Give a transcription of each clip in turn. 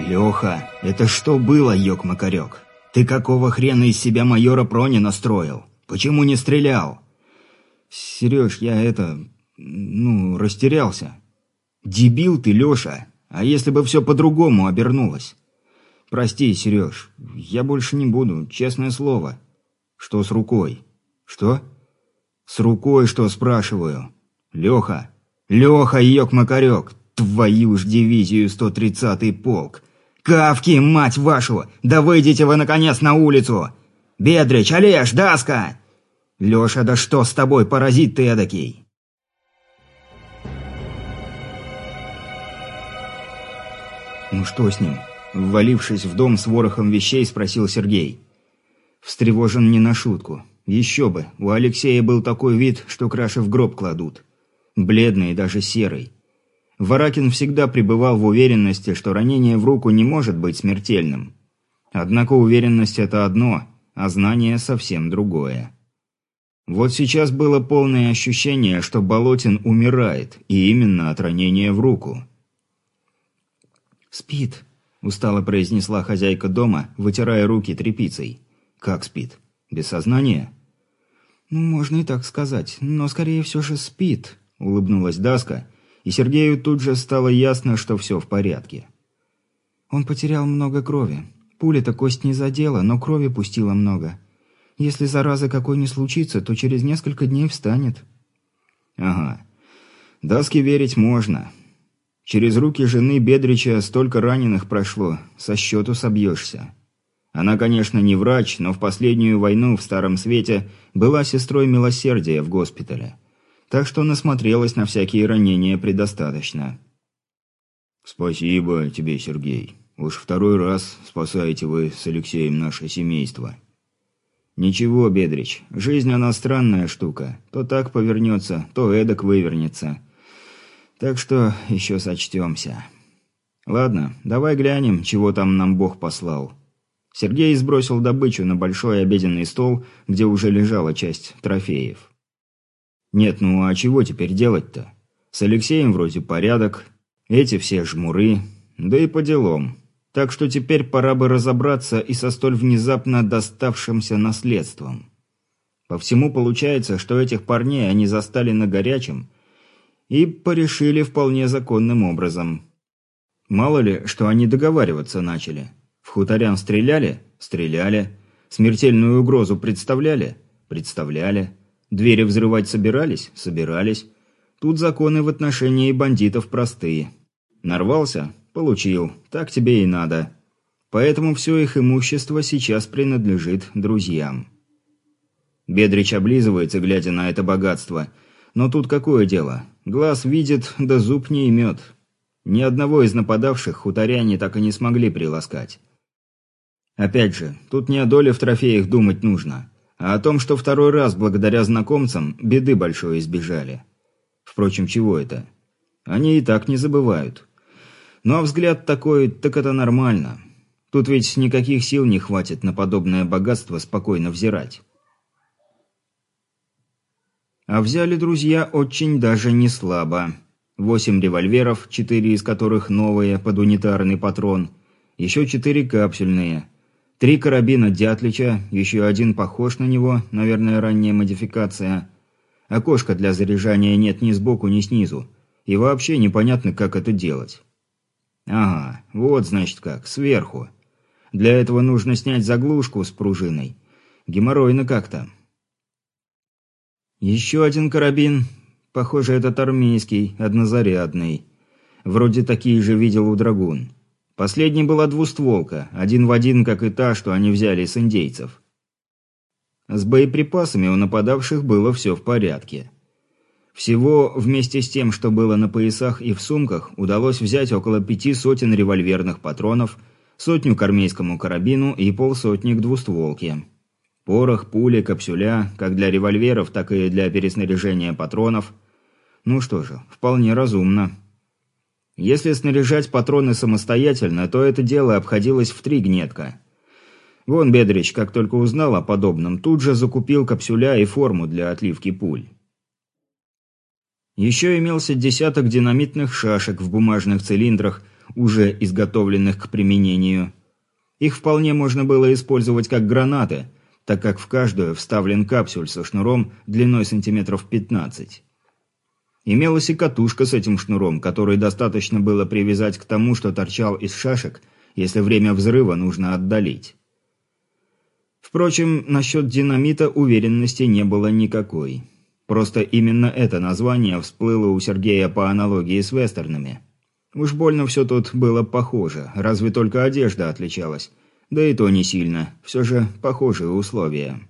Леха, это что было, ёк-макарёк? Ты какого хрена из себя майора Прони настроил? Почему не стрелял? Сереж, я растерялся. Дебил ты, Леша. А если бы все по-другому обернулось? Прости, Сереж, я больше не буду, честное слово. Что с рукой? Что? С рукой что, спрашиваю? Леха, ёк-макарёк, твою ж дивизию 130-й полк. Кавки, мать вашу! Да выйдите вы, наконец, на улицу! Бедрич, Олеж, Даска! Леша, да что с тобой, паразит ты эдакий? Ну что с ним? Ввалившись в дом с ворохом вещей, спросил Сергей. Встревожен не на шутку. Еще бы, у Алексея был такой вид, что краши в гроб кладут. Бледный, даже серый. Варакин всегда пребывал в уверенности, что ранение в руку не может быть смертельным. Однако уверенность – это одно, а знание – совсем другое. Вот сейчас было полное ощущение, что Болотин умирает, и именно от ранения в руку. «Спит», – устало произнесла хозяйка дома, вытирая руки тряпицей. «Как спит? Без сознания?» «Ну, можно и так сказать, но скорее все же спит», – улыбнулась Даска, и Сергею тут же стало ясно, что все в порядке. «Он потерял много крови. Пуля-то кость не задела, но крови пустила много. Если заразы какой не случится, то через несколько дней встанет». «Ага. Даске верить можно. Через руки жены Бедрича столько раненых прошло, со счету собьешься. Она, конечно, не врач, но в последнюю войну в Старом Свете была сестрой милосердия в госпитале. Так что насмотрелась на всякие ранения предостаточно». «Спасибо тебе, Сергей. Уж второй раз спасаете вы с Алексеем наше семейство». «Ничего, Бедрич, жизнь она странная штука. То так повернется, то эдак вывернется. Так что еще сочтемся. Ладно, давай глянем, чего там нам Бог послал». Сергей сбросил добычу на большой обеденный стол, где уже лежала часть трофеев. «Нет, ну а чего теперь делать-то? С Алексеем вроде порядок, эти все жмуры, да и по делам. Так что теперь пора бы разобраться и со столь внезапно доставшимся наследством. По всему получается, что этих парней они застали на горячем и порешили вполне законным образом. Мало ли, что они договариваться начали. В хуторян стреляли? Стреляли. Смертельную угрозу представляли? Представляли. Двери взрывать собирались? Собирались. Тут законы в отношении бандитов простые. Нарвался? Получил. Так тебе и надо. Поэтому все их имущество сейчас принадлежит друзьям. Бедрич облизывается, глядя на это богатство. Но тут какое дело? Глаз видит, да зуб не имет. Ни одного из нападавших хуторяне так и не смогли приласкать. Опять же, тут не о доле в трофеях думать нужно, а о том, что второй раз благодаря знакомцам беды большой избежали. Впрочем, чего это? Они и так не забывают. Ну а взгляд такой, так это нормально. Тут ведь никаких сил не хватит на подобное богатство спокойно взирать. А взяли друзья очень даже не слабо. 8 револьверов, 4 из которых новые, под унитарный патрон, еще 4 капсюльные, 3 карабина Дятлича, еще один похож на него, наверное, ранняя модификация. Окошка для заряжания нет ни сбоку, ни снизу, и вообще непонятно, как это делать. Ага, вот значит как, сверху. Для этого нужно снять заглушку с пружиной. Геморройно как-то. Еще один карабин. Похоже, этот армейский, однозарядный. Вроде такие же видел у драгун. Последний была двустволка, один в один, как и та, что они взяли с индейцев. С боеприпасами у нападавших было все в порядке. Всего, вместе с тем, что было на поясах и в сумках, удалось взять около 5 сотен револьверных патронов, 100 к армейскому карабину и 50 к двустволке. Порох, пули, капсюля, как для револьверов, так и для переснаряжения патронов. Ну что же, вполне разумно. Если снаряжать патроны самостоятельно, то это дело обходилось в 3 гнетка. Вон Бедрич, как только узнал о подобном, тут же закупил капсюля и форму для отливки пуль. Еще имелся десяток динамитных шашек в бумажных цилиндрах, уже изготовленных к применению. Их вполне можно было использовать как гранаты, так как в каждую вставлен капсюль со шнуром длиной сантиметров 15. Имелась и катушка с этим шнуром, который достаточно было привязать к тому, что торчал из шашек, если время взрыва нужно отдалить. Впрочем, насчет динамита уверенности не было никакой. Просто именно это название всплыло у Сергея по аналогии с вестернами. Уж больно все тут было похоже, разве только одежда отличалась. Да и то не сильно, все же похожие условия.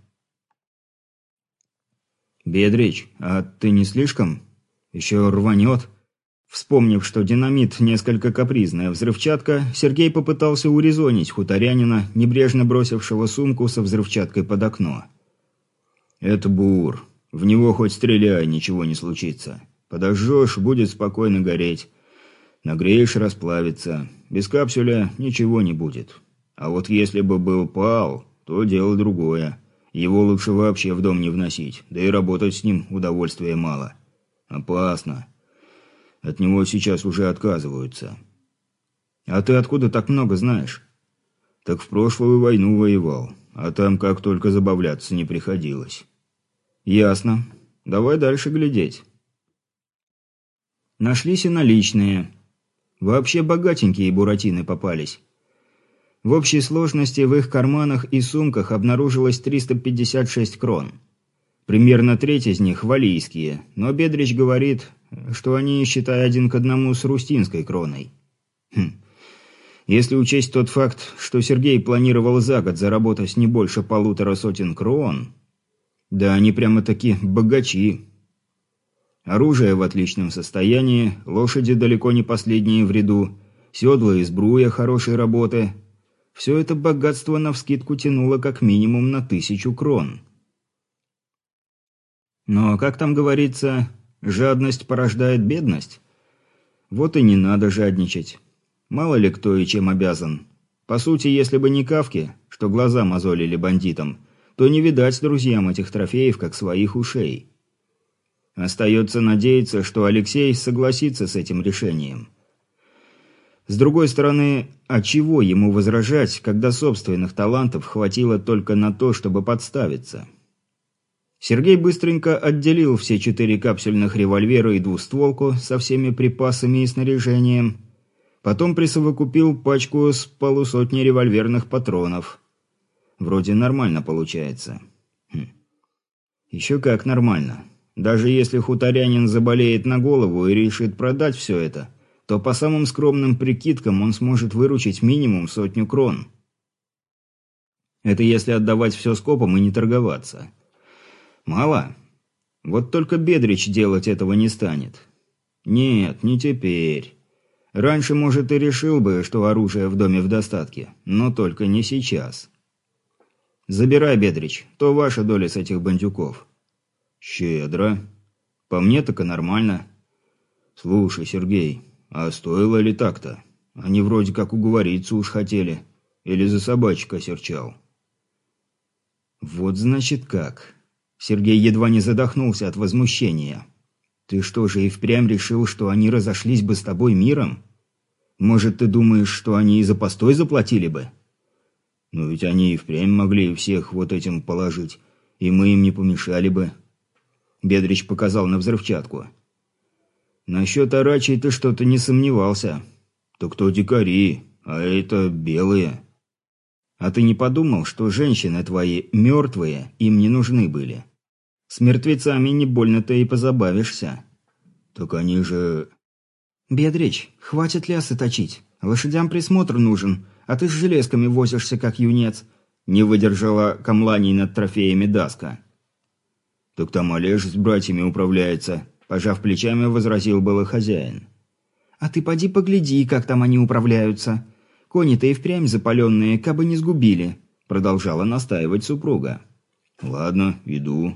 «Бедрич, а ты не слишком? Еще рванет?» Вспомнив, что динамит несколько капризная взрывчатка, Сергей попытался урезонить хуторянина, небрежно бросившего сумку со взрывчаткой под окно. «Это бур. В него хоть стреляй, ничего не случится. Подожжешь, будет спокойно гореть. Нагреешь, расплавится. Без капсуля ничего не будет. А вот если бы был пал, то дело другое. Его лучше вообще в дом не вносить, да и работать с ним удовольствия мало. Опасно. От него сейчас уже отказываются». «А ты откуда так много знаешь?» «Так в прошлую войну воевал, а там как только забавляться не приходилось». «Ясно. Давай дальше глядеть». Нашлись и наличные. Вообще богатенькие буратины попались. В общей сложности в их карманах и сумках обнаружилось 356 крон. Примерно треть из них валийские, но Бедрич говорит, что они, считай, 1 к 1 с рустинской кроной. Если учесть тот факт, что Сергей планировал за год заработать не больше 150 крон, да они прямо-таки богачи. Оружие в отличном состоянии, лошади далеко не последние в ряду, седла и сбруя хорошей работы. Все это богатство навскидку тянуло как минимум на 1000 крон. Но, как там говорится, жадность порождает бедность. Вот и не надо жадничать. Мало ли кто и чем обязан. По сути, если бы не кавки, что глаза мозолили бандитам, то не видать друзьям этих трофеев, как своих ушей. Остается надеяться, что Алексей согласится с этим решением. С другой стороны, а чего ему возражать, когда собственных талантов хватило только на то, чтобы подставиться? Сергей быстренько отделил все 4 капсюльных револьвера и двустволку со всеми припасами и снаряжением. Потом присовокупил пачку с 150 револьверных патронов. Вроде нормально получается. Еще как нормально. Даже если хуторянин заболеет на голову и решит продать все это, то по самым скромным прикидкам он сможет выручить минимум 100 крон. Это если отдавать все скопом и не торговаться. Мало? Вот только Бедрич делать этого не станет. Нет, не теперь. Раньше, может, и решил бы, что оружия в доме в достатке, но только не сейчас. Забирай, Бедрич, то ваша доля с этих бандюков. Щедро. По мне так и нормально. Слушай, Сергей, а стоило ли так-то? Они вроде как уговориться уж хотели. Или за собачек осерчал. Вот значит как. Сергей едва не задохнулся от возмущения. «Ты что же и впрямь решил, что они разошлись бы с тобой миром? Может, ты думаешь, что они и за постой заплатили бы?» «Ну ведь они и впрямь могли всех вот этим положить, и мы им не помешали бы». Бедрич показал на взрывчатку. «Насчет орачей ты что-то не сомневался. То кто дикари, а это белые. А ты не подумал, что женщины твои мертвые им не нужны были? С мертвецами не больно-то и позабавишься». «Так они же...» «Бедрич, хватит лясы точить. Лошадям присмотр нужен, а ты с железками возишься, как юнец», — не выдержала камланий над трофеями Даска. «Так там Олеж с братьями управляется», — пожав плечами, возразил было хозяин. «А ты поди погляди, как там они управляются. Кони-то и впрямь запаленные, кабы не сгубили», — продолжала настаивать супруга. «Ладно, иду».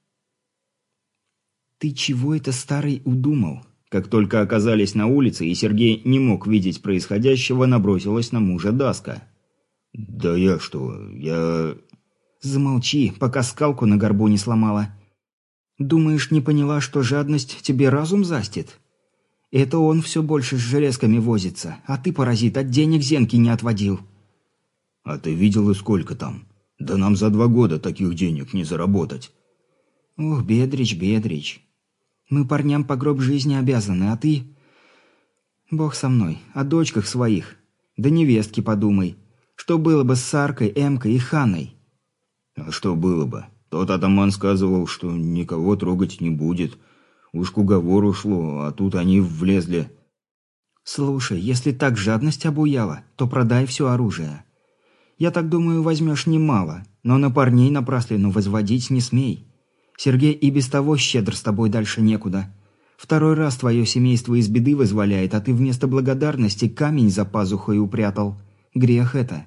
«Ты чего это, старый, удумал?» Как только оказались на улице, и Сергей не мог видеть происходящего, набросилась на мужа Даска. «Да я что, я...» «Замолчи, пока скалку на горбу не сломала. Думаешь, не поняла, что жадность тебе разум застит? Это он все больше с железками возится, а ты, паразит, от денег зенки не отводил». «А ты видел, и сколько там? Да нам за 2 года таких денег не заработать». «Ох, Бедрич, Бедрич. Мы парням по гроб жизни обязаны, а ты...» «Бог со мной, о дочках своих. Да невестке подумай. Что было бы с Саркой, Эмкой и Ханой?» «А что было бы? Тот атаман сказывал, что никого трогать не будет. Уж к уговору шло, а тут они влезли». «Слушай, если так жадность обуяла, то продай все оружие. Я так думаю, возьмешь немало, но на парней напраслину возводить не смей. Сергей и без того щедр с тобой дальше некуда. Второй раз твое семейство из беды вызволяет, а ты вместо благодарности камень за пазухой упрятал. Грех это».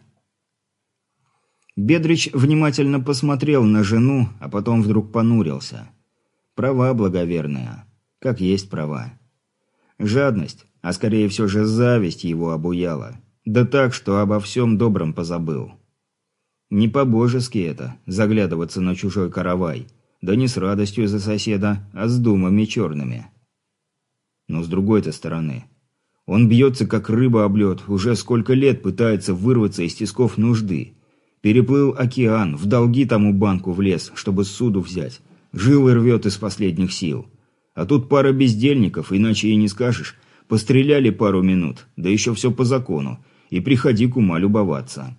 Бедрич внимательно посмотрел на жену, а потом вдруг понурился. Права благоверная. Как есть права. Жадность, а скорее все же зависть его обуяла. Да так, что обо всем добром позабыл. Не по-божески это, заглядываться на чужой каравай. Да не с радостью за соседа, а с думами черными. Но с другой-то стороны. Он бьется, как рыба об лед, уже сколько лет пытается вырваться из тисков нужды. Переплыл океан, в долги тому банку влез, чтобы суду взять. Жилы рвет из последних сил. А тут пара бездельников, иначе и не скажешь. Постреляли пару минут, да еще все по закону. И приходи к ума любоваться.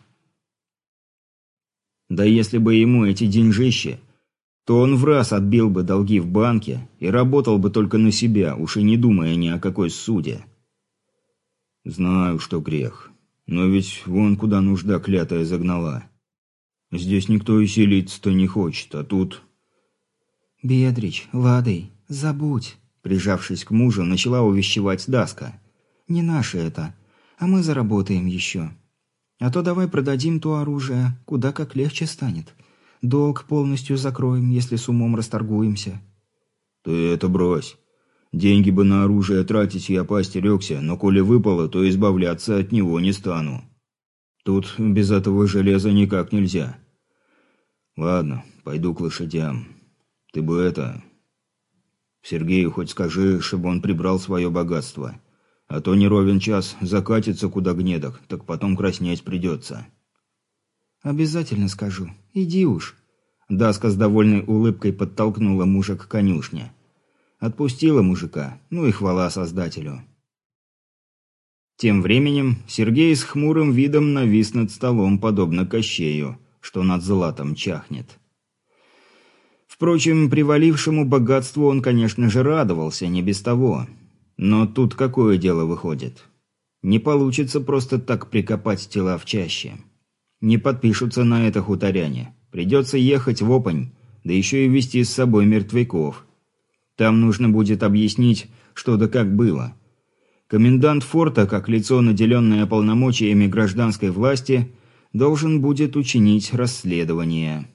Да если бы ему эти деньжищи, то он в раз отбил бы долги в банке и работал бы только на себя, уж и не думая ни о какой суде. Знаю, что грех. Но ведь вон куда нужда клятая загнала. Здесь никто и селиться-то не хочет, а тут... «Бедрич, Ладый, забудь», — прижавшись к мужу, начала увещевать Даска. «Не наше это, а мы заработаем еще. А то давай продадим то оружие, куда как легче станет. Долг полностью закроем, если с умом расторгуемся». «Ты это брось. Деньги бы на оружие тратить я поостерегся, но коли выпало, то избавляться от него не стану. Тут без этого железа никак нельзя. Ладно, пойду к лошадям. Ты бы это... Сергею хоть скажи, чтобы он прибрал свое богатство. А то не ровен час закатится куда гнедок, так потом краснеть придется». «Обязательно скажу. Иди уж». Даска с довольной улыбкой подтолкнула мужа к конюшне. Отпустила мужика, ну и хвала Создателю. Тем временем Сергей с хмурым видом навис над столом, подобно Кощею, что над златом чахнет. Впрочем, привалившему богатству он, конечно же, радовался, не без того. Но тут какое дело выходит? Не получится просто так прикопать тела в чаще. Не подпишутся на это хуторяне. Придется ехать в Опань, да еще и везти с собой мертвяков. Там нужно будет объяснить, что да как было. Комендант форта, как лицо, наделенное полномочиями гражданской власти, должен будет учинить расследование.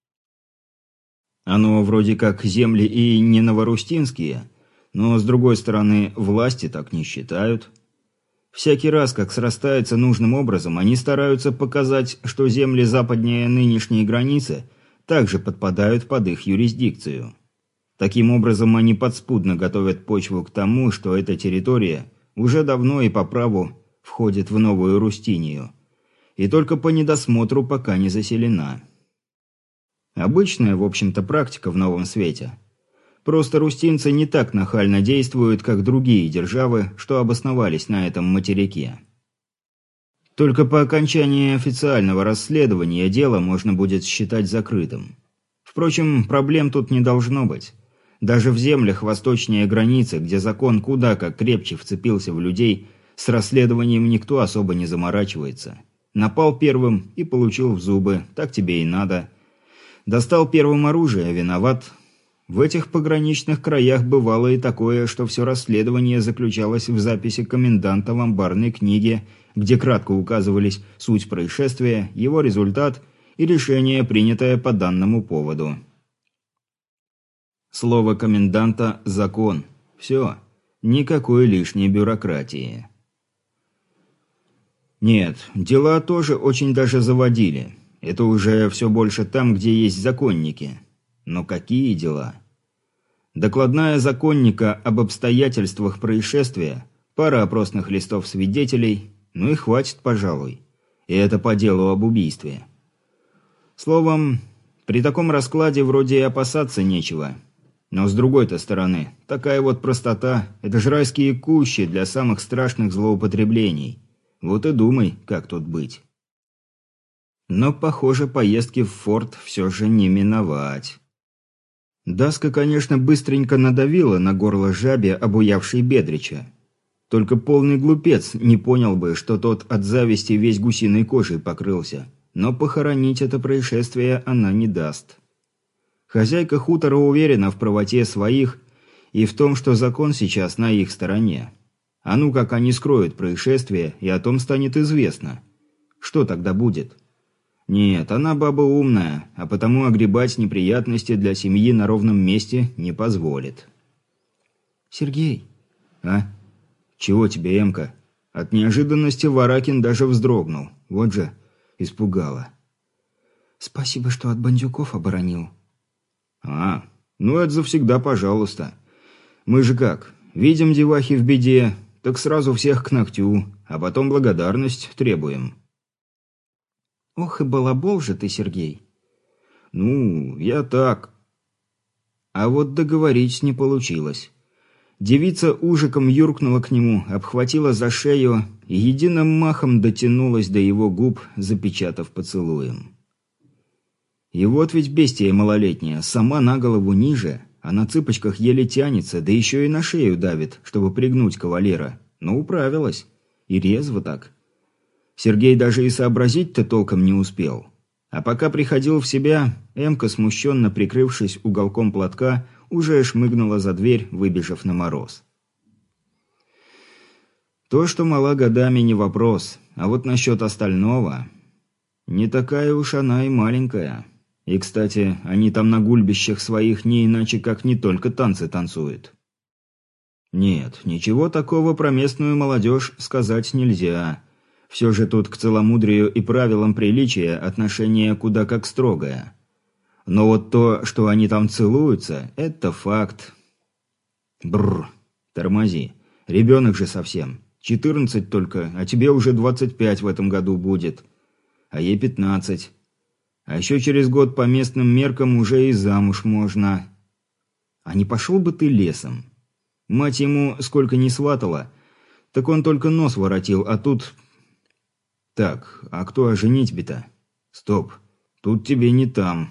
Оно вроде как земли и не новорустинские, но, с другой стороны, власти так не считают. Всякий раз, как срастается нужным образом, они стараются показать, что земли западнее нынешней границы также подпадают под их юрисдикцию. Таким образом, они подспудно готовят почву к тому, что эта территория уже давно и по праву входит в Новую Рустинию, и только по недосмотру пока не заселена. Обычная, в общем-то, практика в Новом Свете. Просто рустинцы не так нахально действуют, как другие державы, что обосновались на этом материке. Только по окончании официального расследования дело можно будет считать закрытым. Впрочем, проблем тут не должно быть. Даже в землях восточнее границы, где закон куда как крепче вцепился в людей, с расследованием никто особо не заморачивается. Напал первым и получил в зубы, так тебе и надо. Достал первым оружие, виноват. В этих пограничных краях бывало и такое, что все расследование заключалось в записи коменданта в амбарной книге, где кратко указывались суть происшествия, его результат и решение, принятое по данному поводу. Слово коменданта – закон. Все. Никакой лишней бюрократии. Нет, дела тоже очень даже заводили. Это уже все больше там, где есть законники. Но какие дела? Докладная законника об обстоятельствах происшествия, пара опросных листов свидетелей, ну и хватит, пожалуй. И это по делу об убийстве. Словом, при таком раскладе вроде и опасаться нечего. Но с другой-то стороны, такая вот простота – это ж райские кущи для самых страшных злоупотреблений. Вот и думай, как тут быть. Но, похоже, поездки в форт все же не миновать. Даска, конечно, быстренько надавила на горло жабе, обуявшей Бедрича. Только полный глупец не понял бы, что тот от зависти весь гусиной кожей покрылся. Но похоронить это происшествие она не даст. Хозяйка хутора уверена в правоте своих и в том, что закон сейчас на их стороне. А ну как они скроют происшествие, и о том станет известно. Что тогда будет? Нет, она баба умная, а потому огребать неприятности для семьи на ровном месте не позволит. «Сергей!» «А? Чего тебе, Эмка?» От неожиданности Варакин даже вздрогнул. Вот же, испугала. «Спасибо, что от бандюков оборонил». «А, ну это завсегда пожалуйста. Мы же как, видим девахи в беде, так сразу всех к ногтю, а потом благодарность требуем». «Ох и балабол же ты, Сергей!» «Ну, я так». А вот договорить не получилось. Девица ужиком юркнула к нему, обхватила за шею и единым махом дотянулась до его губ, запечатав поцелуем. И вот ведь бестия малолетняя, сама на голову ниже, а на цыпочках еле тянется, да еще и на шею давит, чтобы пригнуть кавалера. Но управилась. И резво так. Сергей даже и сообразить-то толком не успел. А пока приходил в себя, Эмка, смущенно прикрывшись уголком платка, уже шмыгнула за дверь, выбежав на мороз. То, что мала годами, не вопрос, а вот насчет остального... Не такая уж она и маленькая. И, кстати, они там на гульбищах своих не иначе как не только танцы танцуют. Нет, ничего такого про местную молодежь сказать нельзя. Все же тут к целомудрию и правилам приличия отношение куда как строгое. Но вот то, что они там целуются, это факт. Бррр, тормози. Ребенок же совсем. 14 только, а тебе уже 25 в этом году будет. А ей 15. А еще через год по местным меркам уже и замуж можно. А не пошел бы ты лесом? Мать ему сколько не сватала, так он только нос воротил, а тут... Так, а кто о женитьбе-то? Стоп, тут тебе не там.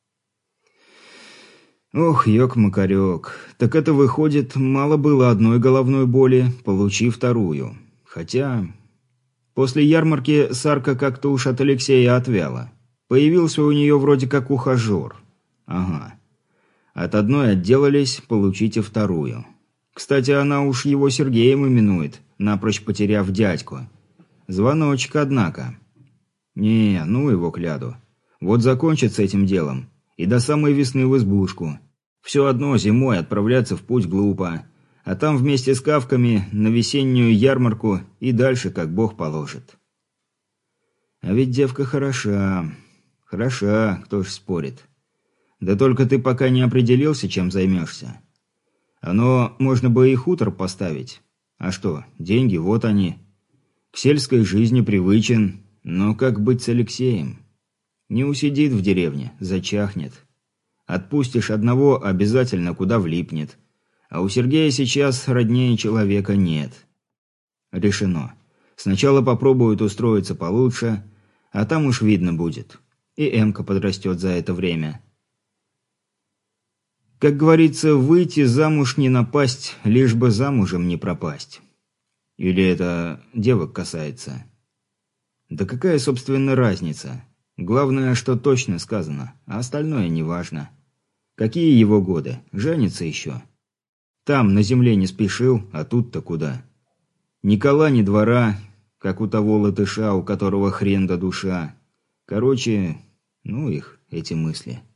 Ох, ёк-макарёк, так это выходит, мало было одной головной боли, получи вторую. Хотя... После ярмарки Сарка как-то уж от Алексея отвяла. Появился у нее вроде как ухажер. Ага. От одной отделались, получите вторую. Кстати, она уж его Сергеем именует, напрочь потеряв дядьку. Звоночек, однако. Не, ну его кляду. Вот закончит с этим делом. И до самой весны в избушку. Все одно зимой отправляться в путь глупо. А там вместе с кавками на весеннюю ярмарку и дальше как бог положит. А ведь девка хороша. Хороша, кто ж спорит. Да только ты пока не определился, чем займешься. Оно можно бы и хутор поставить. А что, деньги, вот они. К сельской жизни привычен, но как быть с Алексеем? Не усидит в деревне, зачахнет. Отпустишь одного, обязательно куда влипнет. А у Сергея сейчас роднее человека нет. Решено. Сначала попробуют устроиться получше, а там уж видно будет. И Эмка подрастет за это время. Как говорится, выйти замуж не напасть, лишь бы замужем не пропасть. Или это девок касается? Да какая, собственно, разница? Главное, что точно сказано, а остальное неважно. Какие его годы? Женится еще. Там, на земле, не спешил, а тут-то куда? Ни кола, ни двора, как у того латыша, у которого хрен да душа. Короче, ну их, эти мысли.